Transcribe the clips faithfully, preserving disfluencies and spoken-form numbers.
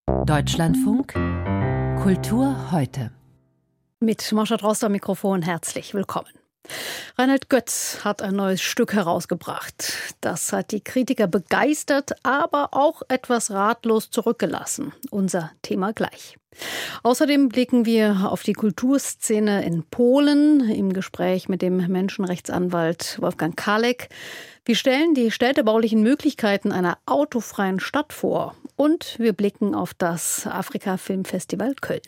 Deutschlandfunk Kultur heute. Mit Marsha Drost am Mikrofon herzlich willkommen. Reinhard Götz hat ein neues Stück herausgebracht. Das hat die Kritiker begeistert, aber auch etwas ratlos zurückgelassen. Unser Thema gleich. Außerdem blicken wir auf die Kulturszene in Polen im Gespräch mit dem Menschenrechtsanwalt Wolfgang Kalek. Wir stellen die städtebaulichen Möglichkeiten einer autofreien Stadt vor. Und wir blicken auf das Afrika-Filmfestival Köln.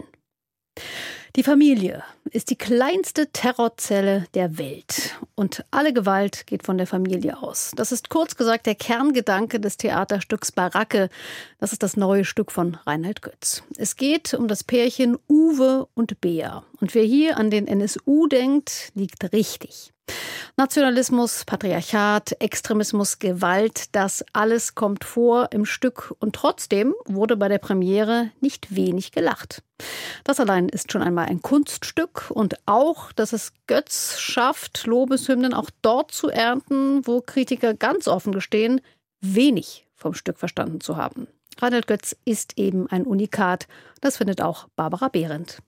Die Familie ist die kleinste Terrorzelle der Welt. Und alle Gewalt geht von der Familie aus. Das ist kurz gesagt der Kerngedanke des Theaterstücks Baracke. Das ist das neue Stück von Reinhard Götz. Es geht um das Pärchen Uwe und Bea. Und wer hier an den N S U denkt, liegt richtig. Nationalismus, Patriarchat, Extremismus, Gewalt, das alles kommt vor im Stück. Und trotzdem wurde bei der Premiere nicht wenig gelacht. Das allein ist schon einmal ein Kunststück und auch, dass es Götz schafft, Lobeshymnen auch dort zu ernten, wo Kritiker ganz offen gestehen, wenig vom Stück verstanden zu haben. Reinhard Götz ist eben ein Unikat. Das findet auch Barbara Behrendt.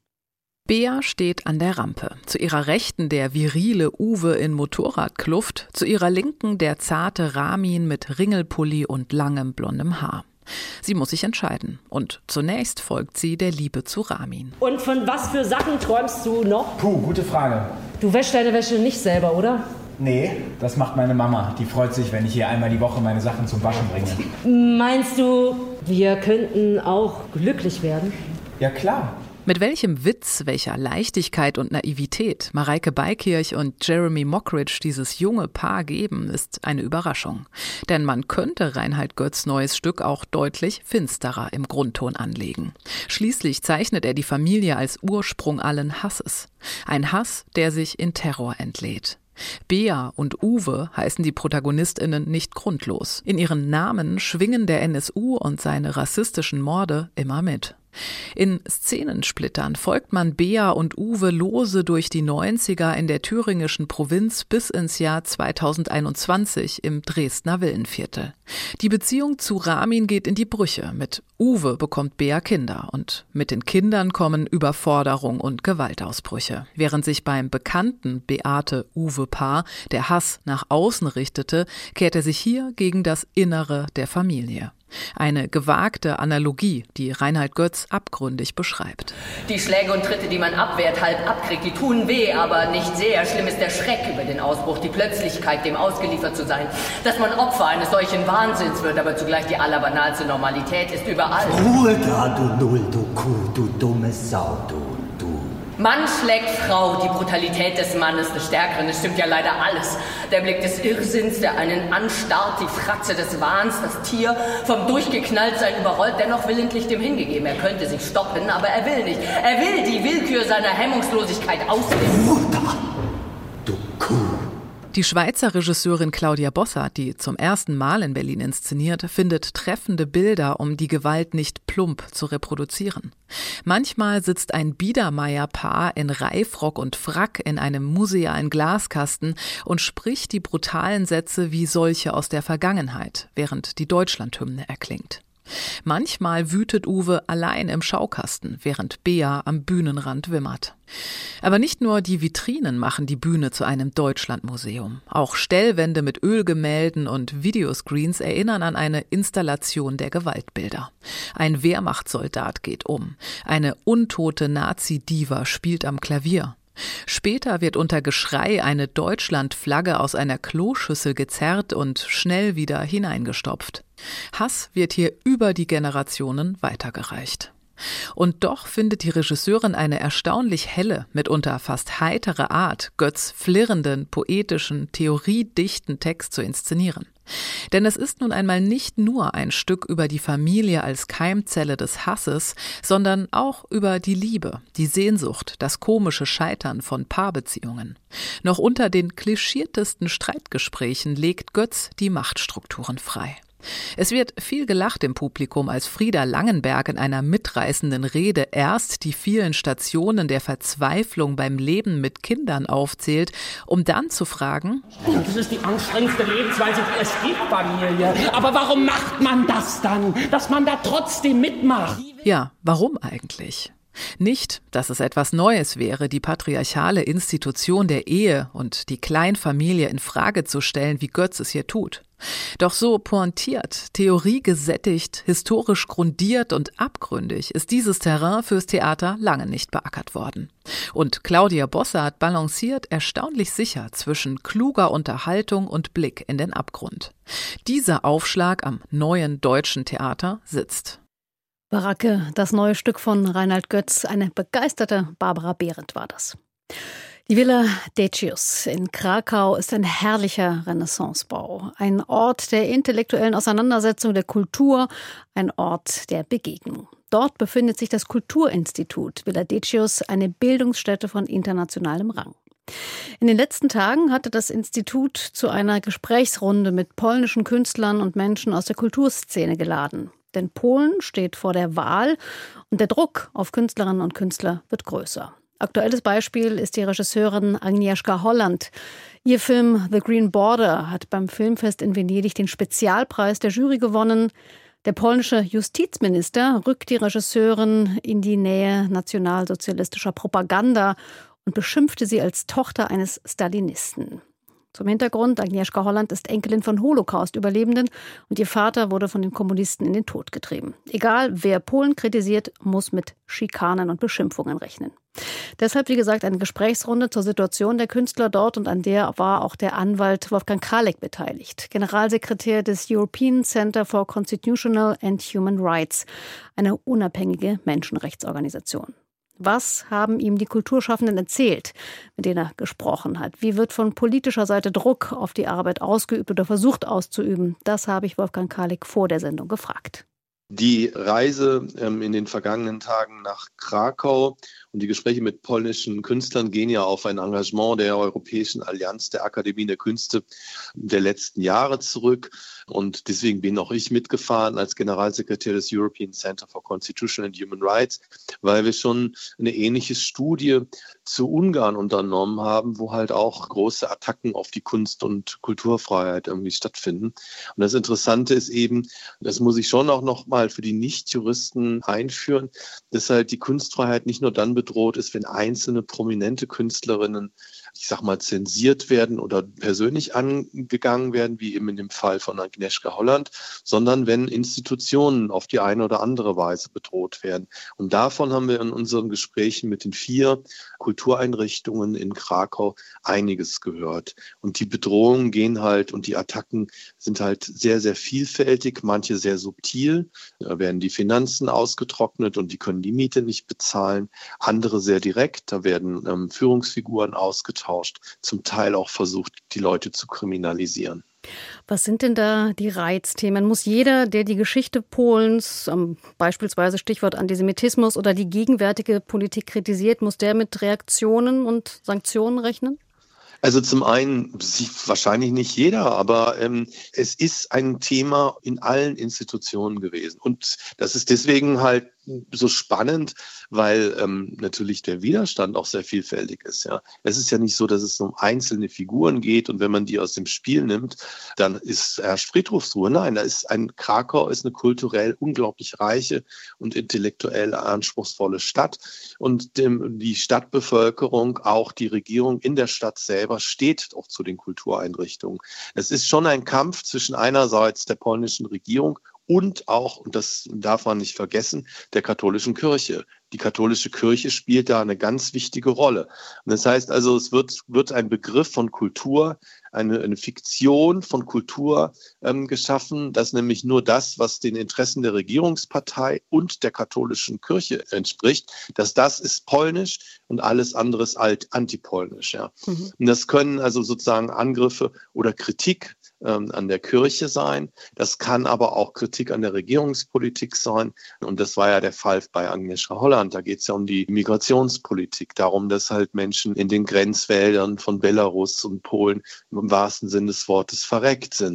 Bea steht an der Rampe. Zu ihrer Rechten der virile Uwe in Motorradkluft, zu ihrer Linken der zarte Ramin mit Ringelpulli und langem blondem Haar. Sie muss sich entscheiden und zunächst folgt sie der Liebe zu Ramin. Und von was für Sachen träumst du noch? Puh, gute Frage. Du wäschst deine Wäsche nicht selber, oder? Nee, das macht meine Mama. Die freut sich, wenn ich hier einmal die Woche meine Sachen zum Waschen bringe. Meinst du, wir könnten auch glücklich werden? Ja, klar. Mit welchem Witz, welcher Leichtigkeit und Naivität Mareike Beikirch und Jeremy Mockridge dieses junge Paar geben, ist eine Überraschung. Denn man könnte Reinhard Götz' neues Stück auch deutlich finsterer im Grundton anlegen. Schließlich zeichnet er die Familie als Ursprung allen Hasses. Ein Hass, der sich in Terror entlädt. Bea und Uwe heißen die ProtagonistInnen nicht grundlos. In ihren Namen schwingen der N S U und seine rassistischen Morde immer mit. In Szenensplittern folgt man Bea und Uwe lose durch die neunziger in der thüringischen Provinz bis ins Jahr zweitausendeinundzwanzig im Dresdner Villenviertel. Die Beziehung zu Ramin geht in die Brüche. Mit Uwe bekommt Bea Kinder und mit den Kindern kommen Überforderung und Gewaltausbrüche. Während sich beim bekannten Beate-Uwe-Paar der Hass nach außen richtete, kehrt er sich hier gegen das Innere der Familie. Eine gewagte Analogie, die Reinhard Götz abgründig beschreibt. Die Schläge und Tritte, die man abwehrt, halb abkriegt, die tun weh, aber nicht sehr. Schlimm ist der Schreck über den Ausbruch, die Plötzlichkeit, dem ausgeliefert zu sein. Dass man Opfer eines solchen Wahnsinns wird, aber zugleich die allerbanalste Normalität ist überall. Ruhe da, du Null, du Kuh, du dumme Sau, du, du. Mann schlägt Frau, die Brutalität des Mannes, des Stärkeren, das stimmt ja leider alles. Der Blick des Irrsinns, der einen anstarrt, die Fratze des Wahns, das Tier, vom Durchgeknalltsein überrollt, dennoch willentlich dem hingegeben. Er könnte sich stoppen, aber er will nicht. Er will die Willkür seiner Hemmungslosigkeit ausleben. Ruhe da, du Kuh. Die Schweizer Regisseurin Claudia Bossart, die zum ersten Mal in Berlin inszeniert, findet treffende Bilder, um die Gewalt nicht plump zu reproduzieren. Manchmal sitzt ein Biedermeier-Paar in Reifrock und Frack in einem musealen Glaskasten und spricht die brutalen Sätze wie solche aus der Vergangenheit, während die Deutschlandhymne erklingt. Manchmal wütet Uwe allein im Schaukasten, während Bea am Bühnenrand wimmert. Aber nicht nur die Vitrinen machen die Bühne zu einem Deutschlandmuseum. Auch Stellwände mit Ölgemälden und Videoscreens erinnern an eine Installation der Gewaltbilder. Ein Wehrmachtssoldat geht um. Eine untote Nazi-Diva spielt am Klavier. Später wird unter Geschrei eine Deutschlandflagge aus einer Kloschüssel gezerrt und schnell wieder hineingestopft. Hass wird hier über die Generationen weitergereicht. Und doch findet die Regisseurin eine erstaunlich helle, mitunter fast heitere Art, Götz' flirrenden, poetischen, theoriedichten Text zu inszenieren. Denn es ist nun einmal nicht nur ein Stück über die Familie als Keimzelle des Hasses, sondern auch über die Liebe, die Sehnsucht, das komische Scheitern von Paarbeziehungen. Noch unter den klischiertesten Streitgesprächen legt Götz die Machtstrukturen frei. Es wird viel gelacht im Publikum, als Frieda Langenberg in einer mitreißenden Rede erst die vielen Stationen der Verzweiflung beim Leben mit Kindern aufzählt, um dann zu fragen: Das ist die anstrengendste Lebensweise, die es gibt, Familie. Aber warum macht man das dann, dass man da trotzdem mitmacht? Ja, warum eigentlich? Nicht, dass es etwas Neues wäre, die patriarchale Institution der Ehe und die Kleinfamilie in Frage zu stellen, wie Götz es hier tut. Doch so pointiert, theoriegesättigt, historisch grundiert und abgründig ist dieses Terrain fürs Theater lange nicht beackert worden. Und Claudia Bossart balanciert erstaunlich sicher zwischen kluger Unterhaltung und Blick in den Abgrund. Dieser Aufschlag am neuen deutschen Theater sitzt. Baracke, das neue Stück von Reinhard Götz. Eine begeisterte Barbara Behrendt war das. Die Villa Decius in Krakau ist ein herrlicher Renaissancebau. Ein Ort der intellektuellen Auseinandersetzung, der Kultur, ein Ort der Begegnung. Dort befindet sich das Kulturinstitut Villa Decius, eine Bildungsstätte von internationalem Rang. In den letzten Tagen hatte das Institut zu einer Gesprächsrunde mit polnischen Künstlern und Menschen aus der Kulturszene geladen. Denn Polen steht vor der Wahl und der Druck auf Künstlerinnen und Künstler wird größer. Aktuelles Beispiel ist die Regisseurin Agnieszka Holland. Ihr Film The Green Border hat beim Filmfest in Venedig den Spezialpreis der Jury gewonnen. Der polnische Justizminister rückt die Regisseurin in die Nähe nationalsozialistischer Propaganda und beschimpfte sie als Tochter eines Stalinisten. Zum Hintergrund: Agnieszka Holland ist Enkelin von Holocaust-Überlebenden und ihr Vater wurde von den Kommunisten in den Tod getrieben. Egal, wer Polen kritisiert, muss mit Schikanen und Beschimpfungen rechnen. Deshalb, wie gesagt, eine Gesprächsrunde zur Situation der Künstler dort, und an der war auch der Anwalt Wolfgang Králek beteiligt, Generalsekretär des European Center for Constitutional and Human Rights, eine unabhängige Menschenrechtsorganisation. Was haben ihm die Kulturschaffenden erzählt, mit denen er gesprochen hat? Wie wird von politischer Seite Druck auf die Arbeit ausgeübt oder versucht auszuüben? Das habe ich Wolfgang Králek vor der Sendung gefragt. Die Reise ähm, in den vergangenen Tagen nach Krakau und die Gespräche mit polnischen Künstlern gehen ja auf ein Engagement der Europäischen Allianz der Akademien der Künste der letzten Jahre zurück. Und deswegen bin auch ich mitgefahren als Generalsekretär des European Center for Constitutional and Human Rights, weil wir schon eine ähnliche Studie zu Ungarn unternommen haben, wo halt auch große Attacken auf die Kunst- und Kulturfreiheit irgendwie stattfinden. Und das Interessante ist eben, das muss ich schon auch noch mal für die Nichtjuristen einführen, dass halt die Kunstfreiheit nicht nur dann bedroht ist, wenn einzelne prominente Künstlerinnen, ich sag mal, zensiert werden oder persönlich angegangen werden, wie eben in dem Fall von Agnieszka Holland, sondern wenn Institutionen auf die eine oder andere Weise bedroht werden. Und davon haben wir in unseren Gesprächen mit den vier Kultureinrichtungen in Krakau einiges gehört. Und die Bedrohungen gehen halt und die Attacken sind halt sehr, sehr vielfältig, manche sehr subtil. Da werden die Finanzen ausgetrocknet und die können die Miete nicht bezahlen. Andere sehr direkt, da werden ähm, Führungsfiguren ausgetauscht. Zum Teil auch versucht, die Leute zu kriminalisieren. Was sind denn da die Reizthemen? Muss jeder, der die Geschichte Polens, ähm, beispielsweise Stichwort Antisemitismus oder die gegenwärtige Politik kritisiert, muss der mit Reaktionen und Sanktionen rechnen? Also zum einen, wahrscheinlich nicht jeder, aber ähm, es ist ein Thema in allen Institutionen gewesen. Und das ist deswegen halt so spannend, weil ähm, natürlich der Widerstand auch sehr vielfältig ist. Ja, es ist ja nicht so, dass es um einzelne Figuren geht und wenn man die aus dem Spiel nimmt, dann ist herrscht Friedhofsruhe. Nein, da ist ein Krakau ist eine kulturell unglaublich reiche und intellektuell anspruchsvolle Stadt und dem, die Stadtbevölkerung, auch die Regierung in der Stadt selber steht auch zu den Kultureinrichtungen. Es ist schon ein Kampf zwischen einerseits der polnischen Regierung und auch, und das darf man nicht vergessen, der katholischen Kirche. Die katholische Kirche spielt da eine ganz wichtige Rolle. Und das heißt also, es wird, wird ein Begriff von Kultur, eine, eine Fiktion von Kultur ähm, geschaffen, dass nämlich nur das, was den Interessen der Regierungspartei und der katholischen Kirche entspricht, dass das ist polnisch und alles andere ist alt, antipolnisch. Ja. Mhm. Und das können also sozusagen Angriffe oder Kritik ähm, an der Kirche sein. Das kann aber auch Kritik an der Regierungspolitik sein. Und das war ja der Fall bei Agnieszka Holland. Da geht es ja um die Migrationspolitik, darum, dass halt Menschen in den Grenzwäldern von Belarus und Polen im wahrsten Sinne des Wortes verreckt sind.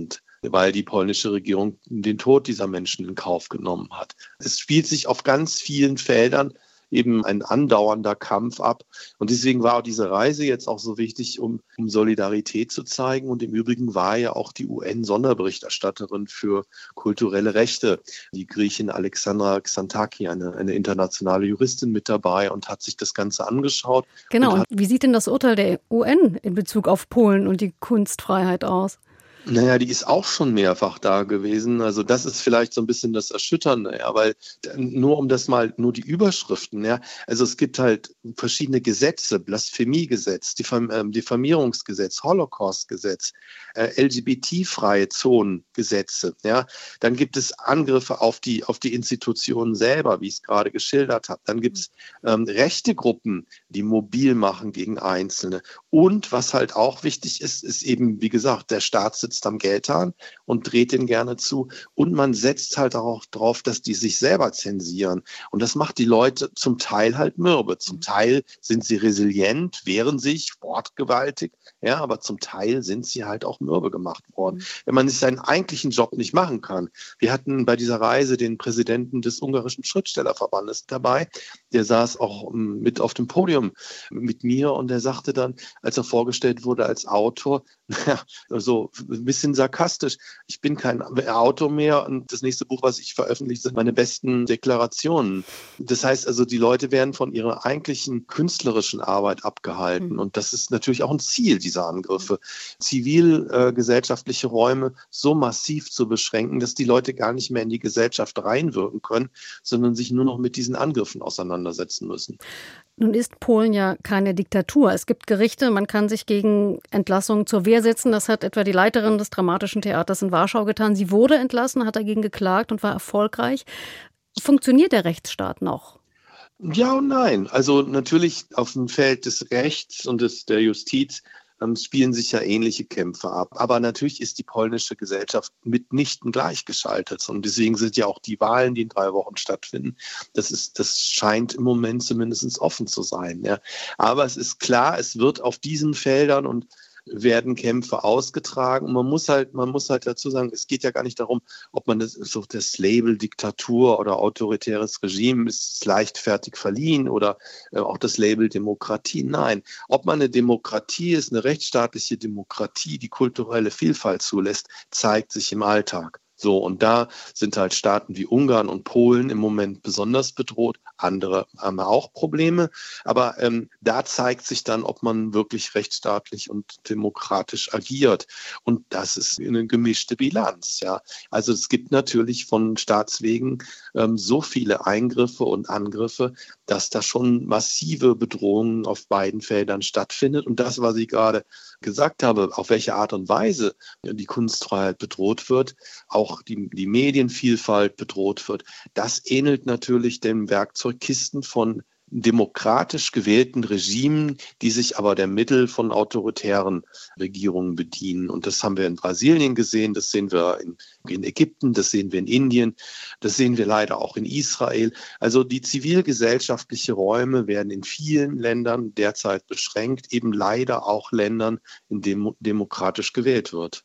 weil die polnische Regierung den Tod dieser Menschen in Kauf genommen hat. Es spielt sich auf ganz vielen Feldern eben ein andauernder Kampf ab. Und deswegen war auch diese Reise jetzt auch so wichtig, um, um Solidarität zu zeigen. Und im Übrigen war ja auch die U N-Sonderberichterstatterin für kulturelle Rechte, die Griechin Alexandra Xantaki, eine, eine internationale Juristin, mit dabei und hat sich das Ganze angeschaut. Genau, und, und wie sieht denn das Urteil der U N in Bezug auf Polen und die Kunstfreiheit aus? Naja, die ist auch schon mehrfach da gewesen. Also das ist vielleicht so ein bisschen das Erschütternde, ja, weil nur um das mal, nur die Überschriften, ja, also es gibt halt verschiedene Gesetze, Blasphemiegesetz, Diffam- äh, Diffamierungsgesetz, Holocaustgesetz, äh, L G B T-freie Zonengesetze, ja, dann gibt es Angriffe auf die, auf die Institutionen selber, wie ich es gerade geschildert habe. Dann gibt es ähm, rechte Gruppen, die mobil machen gegen Einzelne. Und was halt auch wichtig ist, ist eben, wie gesagt, der Staat sitzt am Geldhahn und dreht den gerne zu. Und man setzt halt auch darauf, dass die sich selber zensieren. Und das macht die Leute zum Teil halt mürbe. Zum Teil sind sie resilient, wehren sich, wortgewaltig. Ja, aber zum Teil sind sie halt auch mürbe gemacht worden. Wenn man sich seinen eigentlichen Job nicht machen kann. Wir hatten bei dieser Reise den Präsidenten des ungarischen Schriftstellerverbandes dabei. Der saß auch mit auf dem Podium mit mir und der sagte dann, als er vorgestellt wurde als Autor, naja, so ein bisschen sarkastisch, ich bin kein Autor mehr und das nächste Buch, was ich veröffentliche, sind meine besten Deklarationen. Das heißt also, die Leute werden von ihrer eigentlichen künstlerischen Arbeit abgehalten mhm. und das ist natürlich auch ein Ziel dieser Angriffe, zivilgesellschaftliche äh, Räume so massiv zu beschränken, dass die Leute gar nicht mehr in die Gesellschaft reinwirken können, sondern sich nur noch mit diesen Angriffen auseinandersetzen müssen. Nun ist Polen ja keine Diktatur. Es gibt Gerichte, man kann sich gegen Entlassungen zur Wehr setzen. Das hat etwa die Leiterin des Dramatischen Theaters in Warschau getan. Sie wurde entlassen, hat dagegen geklagt und war erfolgreich. Funktioniert der Rechtsstaat noch? Ja und nein. Also natürlich auf dem Feld des Rechts und des, der Justiz ähm, spielen sich ja ähnliche Kämpfe ab. Aber natürlich ist die polnische Gesellschaft mitnichten gleichgeschaltet. Und deswegen sind ja auch die Wahlen, die in drei Wochen stattfinden, das ist, das scheint im Moment zumindest offen zu sein. Ja. Aber es ist klar, es wird auf diesen Feldern und werden Kämpfe ausgetragen. Und man muss halt, man muss halt dazu sagen, es geht ja gar nicht darum, ob man das, so das Label Diktatur oder autoritäres Regime ist leichtfertig verliehen oder äh, auch das Label Demokratie. Nein, ob man eine Demokratie ist, eine rechtsstaatliche Demokratie, die kulturelle Vielfalt zulässt, zeigt sich im Alltag. So, und da sind halt Staaten wie Ungarn und Polen im Moment besonders bedroht. Andere haben auch Probleme. Aber ähm, da zeigt sich dann, ob man wirklich rechtsstaatlich und demokratisch agiert. Und das ist eine gemischte Bilanz. Ja, also es gibt natürlich von Staatswegen ähm, so viele Eingriffe und Angriffe, dass da schon massive Bedrohungen auf beiden Feldern stattfindet. Und das, was ich gerade gesagt habe, auf welche Art und Weise die Kunstfreiheit bedroht wird, auch die, die Medienvielfalt bedroht wird, das ähnelt natürlich dem Werkzeugkisten von demokratisch gewählten Regimen, die sich aber der Mittel von autoritären Regierungen bedienen. Und das haben wir in Brasilien gesehen, das sehen wir in, in Ägypten, das sehen wir in Indien, das sehen wir leider auch in Israel. Also die zivilgesellschaftlichen Räume werden in vielen Ländern derzeit beschränkt, eben leider auch Ländern, in denen demokratisch gewählt wird.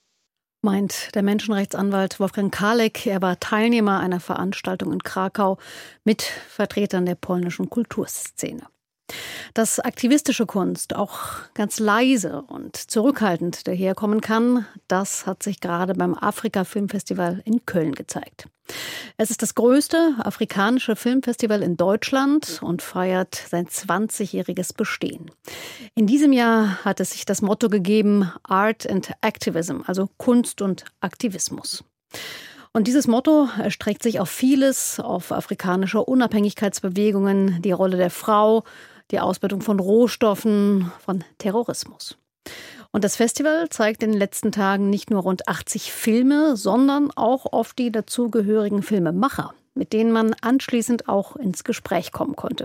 Meint der Menschenrechtsanwalt Wolfgang Kalek. Er war Teilnehmer einer Veranstaltung in Krakau mit Vertretern der polnischen Kulturszene. Dass aktivistische Kunst auch ganz leise und zurückhaltend daherkommen kann, das hat sich gerade beim Afrika-Filmfestival in Köln gezeigt. Es ist das größte afrikanische Filmfestival in Deutschland und feiert sein zwanzigjähriges Bestehen. In diesem Jahr hat es sich das Motto gegeben, Art and Activism, also Kunst und Aktivismus. Und dieses Motto erstreckt sich auf vieles, auf afrikanische Unabhängigkeitsbewegungen, die Rolle der Frau, die Ausbeutung von Rohstoffen, von Terrorismus. Und das Festival zeigt in den letzten Tagen nicht nur rund achtzig Filme, sondern auch oft die dazugehörigen Filmemacher, mit denen man anschließend auch ins Gespräch kommen konnte.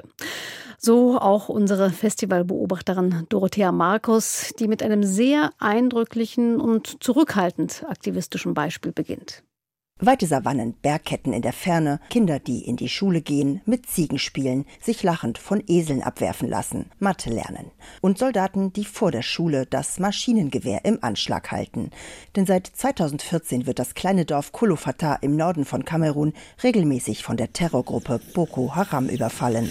So auch unsere Festivalbeobachterin Dorothea Markus, die mit einem sehr eindrücklichen und zurückhaltend aktivistischen Beispiel beginnt. Weite Savannen, Bergketten in der Ferne, Kinder, die in die Schule gehen, mit Ziegen spielen, sich lachend von Eseln abwerfen lassen, Mathe lernen. Und Soldaten, die vor der Schule das Maschinengewehr im Anschlag halten. Denn seit zweitausendvierzehn wird das kleine Dorf Kolofata im Norden von Kamerun regelmäßig von der Terrorgruppe Boko Haram überfallen.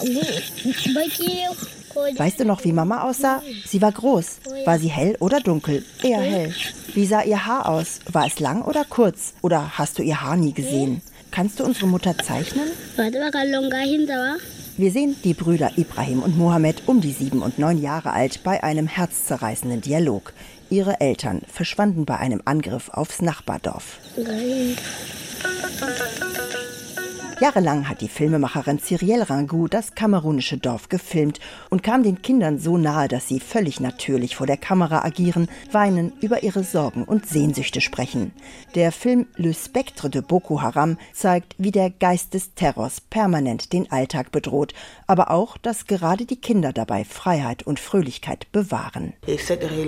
Weißt du noch, wie Mama aussah? Sie war groß. War sie hell oder dunkel? Eher hell. Wie sah ihr Haar aus? War es lang oder kurz? Oder hast du ihr Haar nie gesehen? Kannst du unsere Mutter zeichnen? Wir sehen die Brüder Ibrahim und Mohammed um die sieben und neun Jahre alt bei einem herzzerreißenden Dialog. Ihre Eltern verschwanden bei einem Angriff aufs Nachbardorf. Jahrelang hat die Filmemacherin Cyrielle Rangou das kamerunische Dorf gefilmt und kam den Kindern so nahe, dass sie völlig natürlich vor der Kamera agieren, weinen, über ihre Sorgen und Sehnsüchte sprechen. Der Film Le Spectre de Boko Haram zeigt, wie der Geist des Terrors permanent den Alltag bedroht, aber auch, dass gerade die Kinder dabei Freiheit und Fröhlichkeit bewahren. Es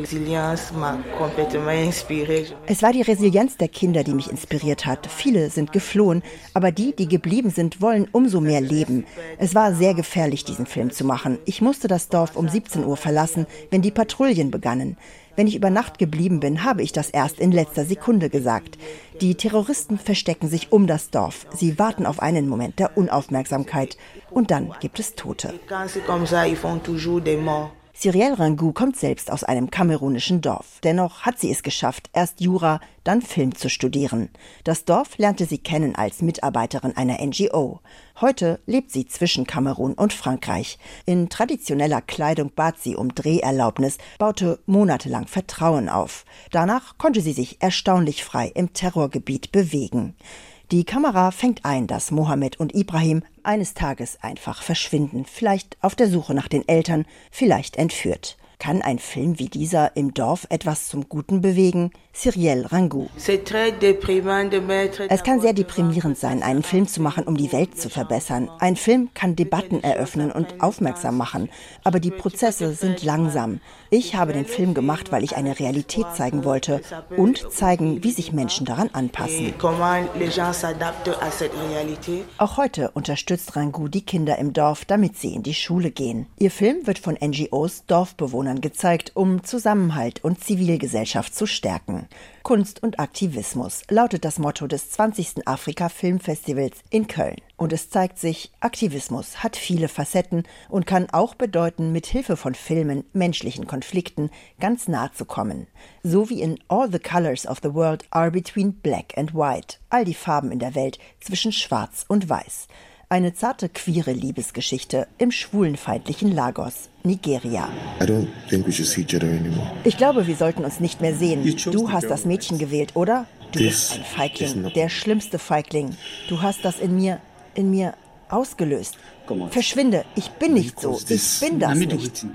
war die Resilienz der Kinder, die mich inspiriert hat. Viele sind geflohen, aber die, die geblieben sind, wollen umso mehr leben. Es war sehr gefährlich, diesen Film zu machen. Ich musste das Dorf um siebzehn Uhr verlassen, wenn die Patrouillen begannen. Wenn ich über Nacht geblieben bin, habe ich das erst in letzter Sekunde gesagt. Die Terroristen verstecken sich um das Dorf. Sie warten auf einen Moment der Unaufmerksamkeit. Und dann gibt es Tote. Cyrielle Rangou kommt selbst aus einem kamerunischen Dorf. Dennoch hat sie es geschafft, erst Jura, dann Film zu studieren. Das Dorf lernte sie kennen als Mitarbeiterin einer N G O. Heute lebt sie zwischen Kamerun und Frankreich. In traditioneller Kleidung bat sie um Dreherlaubnis, baute monatelang Vertrauen auf. Danach konnte sie sich erstaunlich frei im Terrorgebiet bewegen. Die Kamera fängt ein, dass Mohammed und Ibrahim eines Tages einfach verschwinden, vielleicht auf der Suche nach den Eltern, vielleicht entführt. Kann ein Film wie dieser im Dorf etwas zum Guten bewegen? Cyrielle Rangou. Es kann sehr deprimierend sein, einen Film zu machen, um die Welt zu verbessern. Ein Film kann Debatten eröffnen und aufmerksam machen, aber die Prozesse sind langsam. Ich habe den Film gemacht, weil ich eine Realität zeigen wollte und zeigen, wie sich Menschen daran anpassen. Auch heute unterstützt Rangou die Kinder im Dorf, damit sie in die Schule gehen. Ihr Film wird von N G Os Dorfbewohnern gezeigt, um Zusammenhalt und Zivilgesellschaft zu stärken. Kunst und Aktivismus lautet das Motto des zwanzigsten Afrika-Filmfestivals in Köln. Und es zeigt sich, Aktivismus hat viele Facetten und kann auch bedeuten, mit Hilfe von Filmen menschlichen Konflikten ganz nahe zu kommen. So wie in All the Colors of the World are between black and white. All die Farben in der Welt zwischen schwarz und weiß. Eine zarte, queere Liebesgeschichte im schwulenfeindlichen Lagos, Nigeria. Ich glaube, wir sollten uns nicht mehr sehen. Du hast das Mädchen gewählt, oder? Du bist ein Feigling, der schlimmste Feigling. Du hast das in mir, in mir ausgelöst. Verschwinde, ich bin nicht so, ich bin das nicht.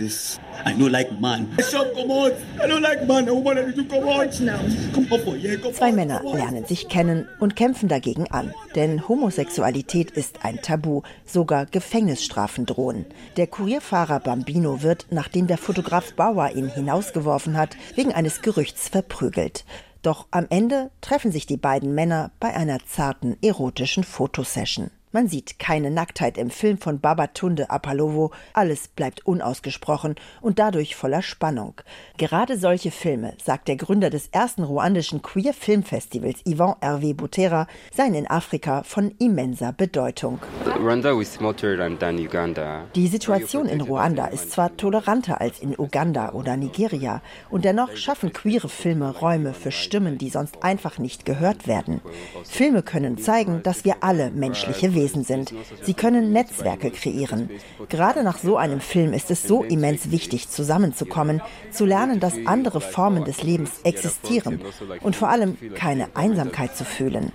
Zwei Männer lernen sich kennen und kämpfen dagegen an. Denn Homosexualität ist ein Tabu, sogar Gefängnisstrafen drohen. Der Kurierfahrer Bambino wird, nachdem der Fotograf Bauer ihn hinausgeworfen hat, wegen eines Gerüchts verprügelt. Doch am Ende treffen sich die beiden Männer bei einer zarten, erotischen Fotosession. Man sieht keine Nacktheit im Film von Babatunde Apalowo, alles bleibt unausgesprochen und dadurch voller Spannung. Gerade solche Filme, sagt der Gründer des ersten ruandischen Queer-Filmfestivals, Yvan Hervé Butera, seien in Afrika von immenser Bedeutung. Die Situation in Ruanda ist zwar toleranter als in Uganda oder Nigeria und dennoch schaffen queere Filme Räume für Stimmen, die sonst einfach nicht gehört werden. Filme können zeigen, dass wir alle menschliche Wesen sind. Sie können Netzwerke kreieren. Gerade nach so einem Film ist es so immens wichtig, zusammenzukommen, zu lernen, dass andere Formen des Lebens existieren und vor allem keine Einsamkeit zu fühlen.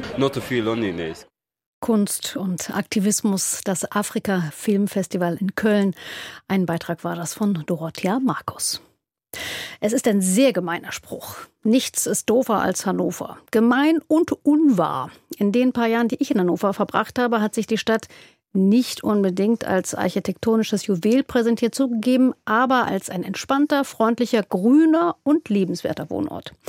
Kunst und Aktivismus, das Afrika-Filmfestival in Köln. Ein Beitrag war das von Dorothea Markus. Es ist ein sehr gemeiner Spruch. Nichts ist doofer als Hannover. Gemein und unwahr. In den paar Jahren, die ich in Hannover verbracht habe, hat sich die Stadt nicht unbedingt als architektonisches Juwel präsentiert, zugegeben, aber als ein entspannter, freundlicher, grüner und liebenswerter Wohnort.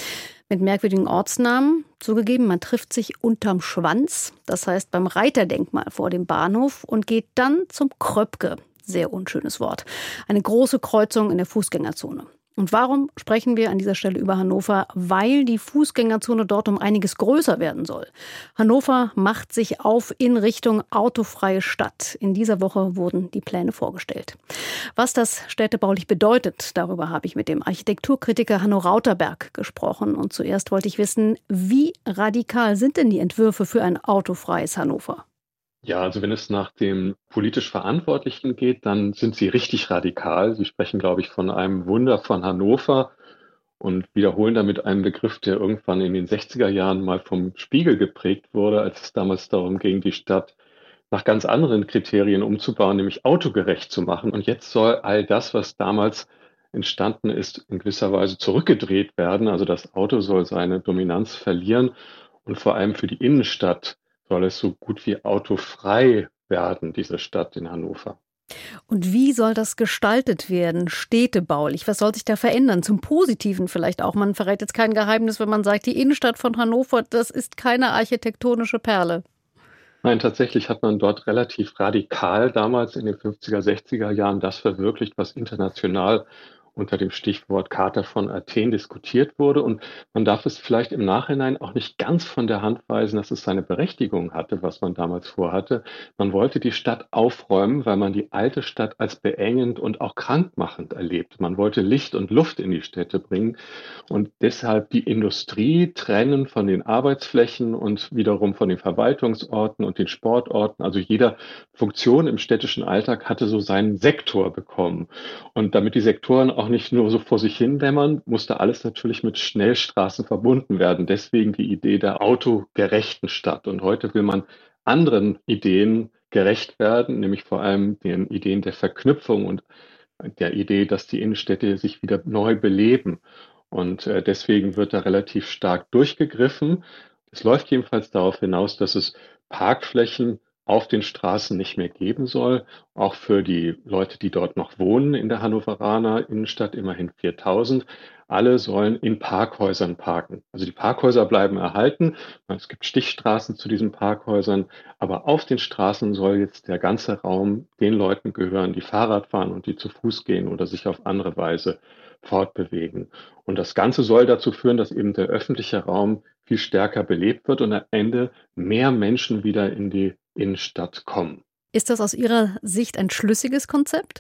Mit merkwürdigen Ortsnamen. Zugegeben, man trifft sich unterm Schwanz, das heißt beim Reiterdenkmal vor dem Bahnhof und geht dann zum Kröpke. Sehr unschönes Wort. Eine große Kreuzung in der Fußgängerzone. Und warum sprechen wir an dieser Stelle über Hannover? Weil die Fußgängerzone dort um einiges größer werden soll. Hannover macht sich auf in Richtung autofreie Stadt. In dieser Woche wurden die Pläne vorgestellt. Was das städtebaulich bedeutet, darüber habe ich mit dem Architekturkritiker Hanno Rauterberg gesprochen. Und zuerst wollte ich wissen, wie radikal sind denn die Entwürfe für ein autofreies Hannover? Ja, also wenn es nach dem politisch Verantwortlichen geht, dann sind sie richtig radikal. Sie sprechen, glaube ich, von einem Wunder von Hannover und wiederholen damit einen Begriff, der irgendwann in den sechziger Jahren mal vom Spiegel geprägt wurde, als es damals darum ging, die Stadt nach ganz anderen Kriterien umzubauen, nämlich autogerecht zu machen. Und jetzt soll all das, was damals entstanden ist, in gewisser Weise zurückgedreht werden. Also das Auto soll seine Dominanz verlieren und vor allem für die Innenstadt soll es so gut wie autofrei werden, diese Stadt in Hannover. Und wie soll das gestaltet werden, städtebaulich? Was soll sich da verändern? Zum Positiven vielleicht auch. Man verrät jetzt kein Geheimnis, wenn man sagt, die Innenstadt von Hannover, das ist keine architektonische Perle. Nein, tatsächlich hat man dort relativ radikal damals in den fünfziger, sechziger Jahren das verwirklicht, was international unter dem Stichwort Charta von Athen diskutiert wurde. Und man darf es vielleicht im Nachhinein auch nicht ganz von der Hand weisen, dass es seine Berechtigung hatte, was man damals vorhatte. Man wollte die Stadt aufräumen, weil man die alte Stadt als beengend und auch krankmachend erlebt. Man wollte Licht und Luft in die Städte bringen und deshalb die Industrie trennen von den Arbeitsflächen und wiederum von den Verwaltungsorten und den Sportorten. Also jeder Funktion im städtischen Alltag hatte so seinen Sektor bekommen. Und damit die Sektoren auch nicht nur so vor sich hin dämmern, musste alles natürlich mit Schnellstraßen verbunden werden. Deswegen die Idee der autogerechten Stadt. Und heute will man anderen Ideen gerecht werden, nämlich vor allem den Ideen der Verknüpfung und der Idee, dass die Innenstädte sich wieder neu beleben. Und äh, deswegen wird da relativ stark durchgegriffen. Es läuft jedenfalls darauf hinaus, dass es Parkflächen auf den Straßen nicht mehr geben soll, auch für die Leute, die dort noch wohnen in der Hannoveraner Innenstadt, immerhin viertausend. Alle sollen in Parkhäusern parken. Also die Parkhäuser bleiben erhalten. Es gibt Stichstraßen zu diesen Parkhäusern, aber auf den Straßen soll jetzt der ganze Raum den Leuten gehören, die Fahrrad fahren und die zu Fuß gehen oder sich auf andere Weise fortbewegen. Und das Ganze soll dazu führen, dass eben der öffentliche Raum viel stärker belebt wird und am Ende mehr Menschen wieder in die Innenstadt kommen. Ist das aus Ihrer Sicht ein schlüssiges Konzept?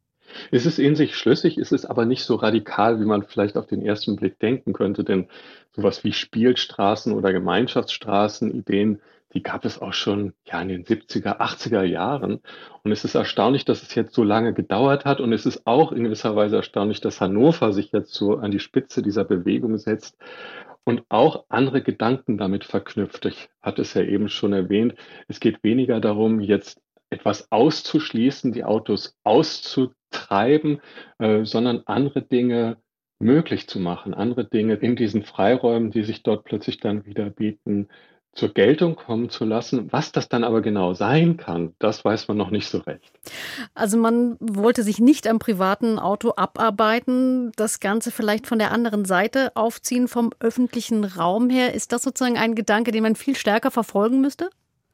Es ist in sich schlüssig, es ist aber nicht so radikal, wie man vielleicht auf den ersten Blick denken könnte, denn sowas wie Spielstraßen oder Gemeinschaftsstraßen, Ideen, die gab es auch schon ja, in den siebziger, achtziger Jahren. Und es ist erstaunlich, dass es jetzt so lange gedauert hat. Und es ist auch in gewisser Weise erstaunlich, dass Hannover sich jetzt so an die Spitze dieser Bewegung setzt und auch andere Gedanken damit verknüpft. Ich hatte es ja eben schon erwähnt, es geht weniger darum, jetzt etwas auszuschließen, die Autos auszutreiben, äh, sondern andere Dinge möglich zu machen, andere Dinge in diesen Freiräumen, die sich dort plötzlich dann wieder bieten, zur Geltung kommen zu lassen. Was das dann aber genau sein kann, das weiß man noch nicht so recht. Also man wollte sich nicht am privaten Auto abarbeiten, das Ganze vielleicht von der anderen Seite aufziehen, vom öffentlichen Raum her. Ist das sozusagen ein Gedanke, den man viel stärker verfolgen müsste?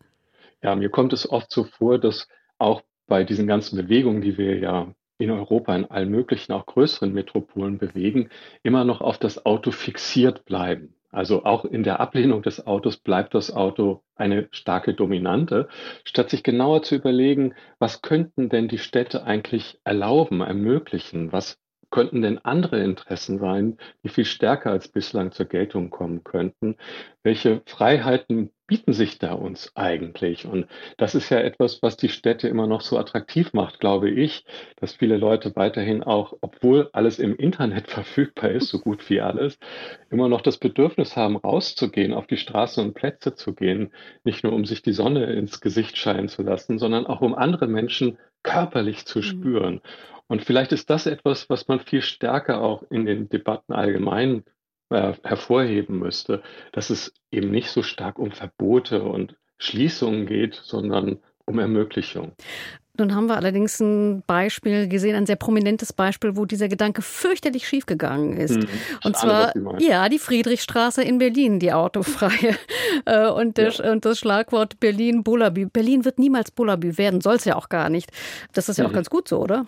Ja, mir kommt es oft so vor, dass auch bei diesen ganzen Bewegungen, die wir ja in Europa in allen möglichen, auch größeren Metropolen bewegen, immer noch auf das Auto fixiert bleiben. Also auch in der Ablehnung des Autos bleibt das Auto eine starke Dominante, statt sich genauer zu überlegen, was könnten denn die Städte eigentlich erlauben, ermöglichen, was könnten denn andere Interessen sein, die viel stärker als bislang zur Geltung kommen könnten? Welche Freiheiten bieten sich da uns eigentlich? Und das ist ja etwas, was die Städte immer noch so attraktiv macht, glaube ich, dass viele Leute weiterhin auch, obwohl alles im Internet verfügbar ist, so gut wie alles, immer noch das Bedürfnis haben, rauszugehen, auf die Straßen und Plätze zu gehen, nicht nur um sich die Sonne ins Gesicht scheinen zu lassen, sondern auch um andere Menschen körperlich zu spüren. Und vielleicht ist das etwas, was man viel stärker auch in den Debatten allgemein äh, hervorheben müsste, dass es eben nicht so stark um Verbote und Schließungen geht, sondern um Ermöglichung. Nun haben wir allerdings ein Beispiel gesehen, ein sehr prominentes Beispiel, wo dieser Gedanke fürchterlich schiefgegangen ist. Hm, und zwar, ja, die Friedrichstraße in Berlin, die autofreie. und, der, ja. und das Schlagwort Berlin-Bullabü. Berlin wird niemals Bullabü werden, soll es ja auch gar nicht. Das ist ja auch hm. ganz gut so, oder?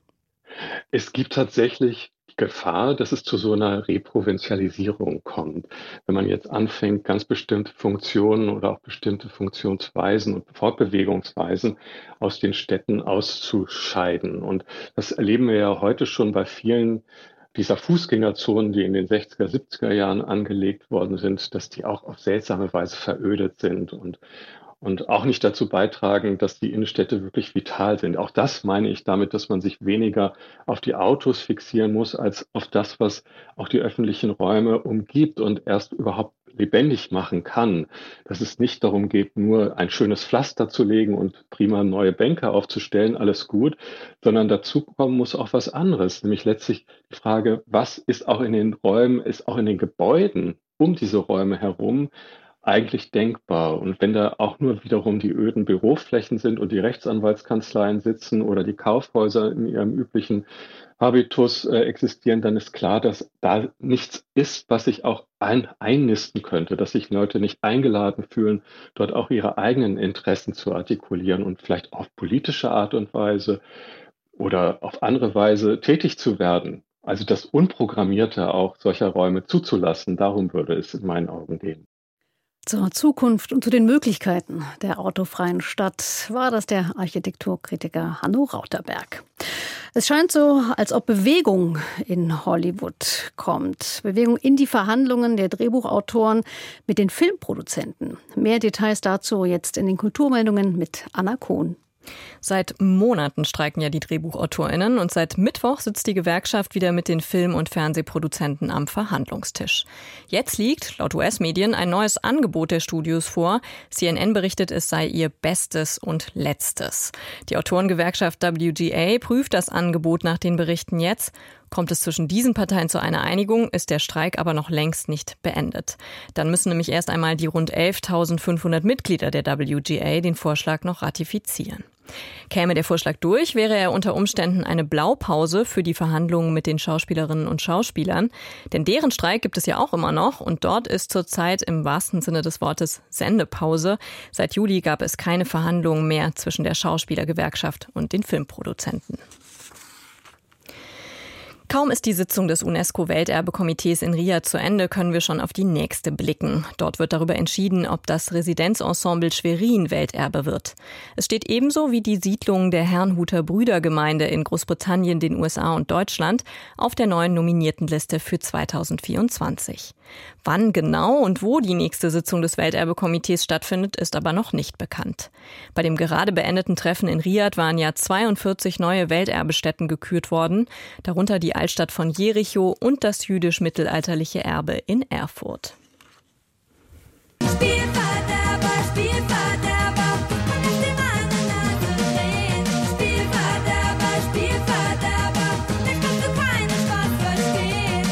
Es gibt tatsächlich Gefahr, dass es zu so einer Reprovinzialisierung kommt. Wenn man jetzt anfängt, ganz bestimmte Funktionen oder auch bestimmte Funktionsweisen und Fortbewegungsweisen aus den Städten auszuscheiden. Und das erleben wir ja heute schon bei vielen dieser Fußgängerzonen, die in den sechziger, siebziger Jahren angelegt worden sind, dass die auch auf seltsame Weise verödet sind und Und auch nicht dazu beitragen, dass die Innenstädte wirklich vital sind. Auch das meine ich damit, dass man sich weniger auf die Autos fixieren muss, als auf das, was auch die öffentlichen Räume umgibt und erst überhaupt lebendig machen kann. Dass es nicht darum geht, nur ein schönes Pflaster zu legen und prima neue Bänke aufzustellen, alles gut, sondern dazu kommen muss auch was anderes, nämlich letztlich die Frage, was ist auch in den Räumen, ist auch in den Gebäuden um diese Räume herum eigentlich denkbar. Und wenn da auch nur wiederum die öden Büroflächen sind und die Rechtsanwaltskanzleien sitzen oder die Kaufhäuser in ihrem üblichen Habitus äh, existieren, dann ist klar, dass da nichts ist, was sich auch ein, einnisten könnte, dass sich Leute nicht eingeladen fühlen, dort auch ihre eigenen Interessen zu artikulieren und vielleicht auf politische Art und Weise oder auf andere Weise tätig zu werden. Also das Unprogrammierte auch solcher Räume zuzulassen, darum würde es in meinen Augen gehen. Zur Zukunft und zu den Möglichkeiten der autofreien Stadt war das der Architekturkritiker Hanno Rauterberg. Es scheint so, als ob Bewegung in Hollywood kommt. Bewegung in die Verhandlungen der Drehbuchautoren mit den Filmproduzenten. Mehr Details dazu jetzt in den Kulturmeldungen mit Anna Kohn. Seit Monaten streiken ja die DrehbuchautorInnen und seit Mittwoch sitzt die Gewerkschaft wieder mit den Film- und Fernsehproduzenten am Verhandlungstisch. Jetzt liegt, laut U S-Medien, ein neues Angebot der Studios vor. C N N berichtet, es sei ihr bestes und letztes. Die Autorengewerkschaft W G A prüft das Angebot nach den Berichten jetzt. Kommt es zwischen diesen Parteien zu einer Einigung, ist der Streik aber noch längst nicht beendet. Dann müssen nämlich erst einmal die rund elftausendfünfhundert Mitglieder der W G A den Vorschlag noch ratifizieren. Käme der Vorschlag durch, wäre er unter Umständen eine Blaupause für die Verhandlungen mit den Schauspielerinnen und Schauspielern. Denn deren Streik gibt es ja auch immer noch und dort ist zurzeit im wahrsten Sinne des Wortes Sendepause. Seit Juli gab es keine Verhandlungen mehr zwischen der Schauspielergewerkschaft und den Filmproduzenten. Kaum ist die Sitzung des UNESCO-Welterbekomitees in Riad zu Ende, können wir schon auf die nächste blicken. Dort wird darüber entschieden, ob das Residenzensemble Schwerin Welterbe wird. Es steht ebenso wie die Siedlung der Herrnhuter Brüdergemeinde in Großbritannien, den U S A und Deutschland auf der neuen Nominiertenliste für zweitausendvierundzwanzig. Wann genau und wo die nächste Sitzung des Welterbekomitees stattfindet, ist aber noch nicht bekannt. Bei dem gerade beendeten Treffen in Riad waren ja zweiundvierzig neue Welterbestätten gekürt worden, darunter die Altstadt von Jericho und das jüdisch-mittelalterliche Erbe in Erfurt. Spielverderber, Spielverderber, nicht in meine Nase drehen. Spielverderber, Spielverderber, nicht kannst du keinen Spaß verstehen.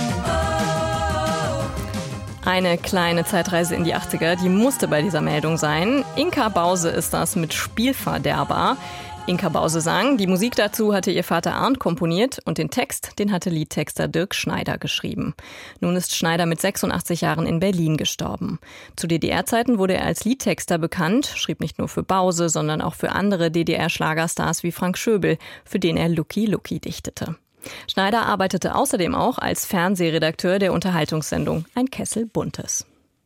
Oh. Eine kleine Zeitreise in die achtziger, die musste bei dieser Meldung sein. Inka Bause ist das mit Spielverderber. Inka Bause sang, die Musik dazu hatte ihr Vater Arndt komponiert und den Text, den hatte Liedtexter Dirk Schneider geschrieben. Nun ist Schneider mit sechsundachtzig Jahren in Berlin gestorben. Zu D D R-Zeiten wurde er als Liedtexter bekannt, schrieb nicht nur für Bause, sondern auch für andere D D R-Schlagerstars wie Frank Schöbel, für den er Lucky Lucky dichtete. Schneider arbeitete außerdem auch als Fernsehredakteur der Unterhaltungssendung Ein Kessel Buntes.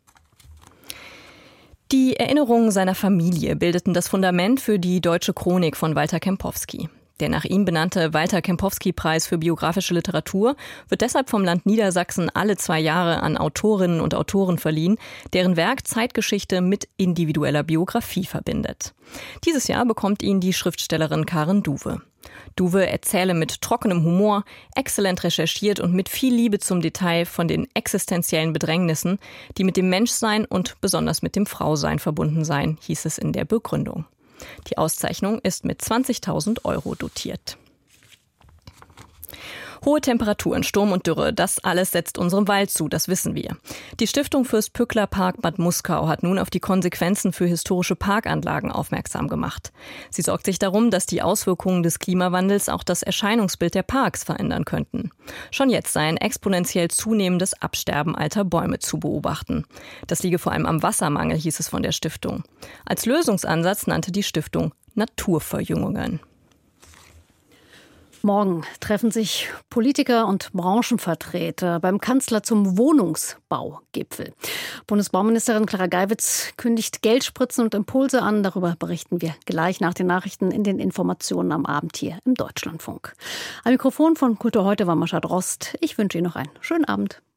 Die Erinnerungen seiner Familie bildeten das Fundament für die Deutsche Chronik von Walter Kempowski. Der nach ihm benannte Walter-Kempowski-Preis für biografische Literatur wird deshalb vom Land Niedersachsen alle zwei Jahre an Autorinnen und Autoren verliehen, deren Werk Zeitgeschichte mit individueller Biografie verbindet. Dieses Jahr bekommt ihn die Schriftstellerin Karen Duwe. Duwe erzähle mit trockenem Humor, exzellent recherchiert und mit viel Liebe zum Detail von den existenziellen Bedrängnissen, die mit dem Menschsein und besonders mit dem Frausein verbunden seien, hieß es in der Begründung. Die Auszeichnung ist mit zwanzigtausend Euro dotiert. Hohe Temperaturen, Sturm und Dürre, das alles setzt unserem Wald zu, das wissen wir. Die Stiftung Fürst-Pückler-Park Bad Muskau hat nun auf die Konsequenzen für historische Parkanlagen aufmerksam gemacht. Sie sorgt sich darum, dass die Auswirkungen des Klimawandels auch das Erscheinungsbild der Parks verändern könnten. Schon jetzt sei ein exponentiell zunehmendes Absterben alter Bäume zu beobachten. Das liege vor allem am Wassermangel, hieß es von der Stiftung. Als Lösungsansatz nannte die Stiftung Naturverjüngungen. Morgen treffen sich Politiker und Branchenvertreter beim Kanzler zum Wohnungsbaugipfel. Bundesbauministerin Clara Geiwitz kündigt Geldspritzen und Impulse an. Darüber berichten wir gleich nach den Nachrichten in den Informationen am Abend hier im Deutschlandfunk. Am Mikrofon von Kultur heute war Mascha Drost. Ich wünsche Ihnen noch einen schönen Abend.